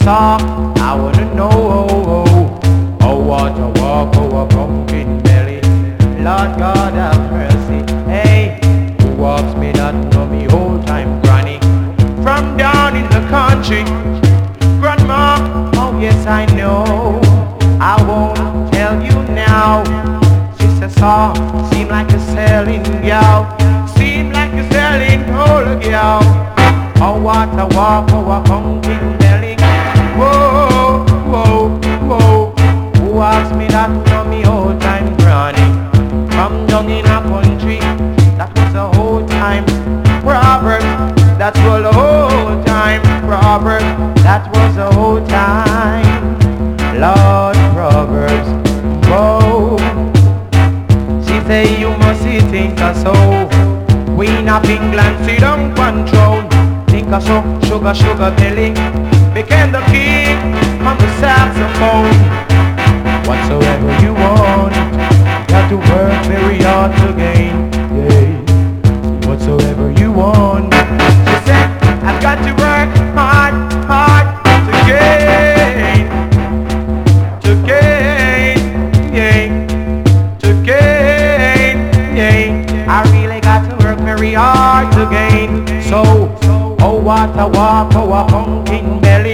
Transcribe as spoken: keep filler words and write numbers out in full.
saw, I wanna know, oh, oh, oh, what a walk, oh, a pumpkin belly. Lord God have mercy. Hey, who walks me that know me old time granny from down in the country? Grandma, oh yes I know. I won't tell you now. She says, saw, seem like a selling gal, seem like a selling old gal. Oh, what a walk, oh, a pumpkin belly. Whoa, whoa, whoa. Who walks me that know me old time granny from down in a country? That was a whole time proverb. That was a whole time proverb. That was a whole time Lord Proverbs. Whoa. She say you must see think a so. Queen of England sit on control. Think a so sugar sugar belly. Became the king on the saxophone. Whatsoever you want, you got to work very hard to gain. Yeah. Whatsoever you want. She said, I've got to work hard, hard to gain. To gain, yeah. To gain, yeah. I really got to work very hard to gain. So, oh what a walk, oh a pumpkin belly.